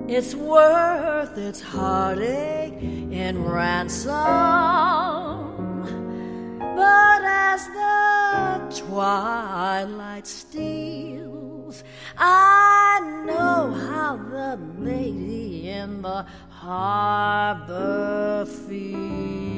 It's worth its heartache in ransom. But as the twilight steals, I know how the lady in the harbor feels.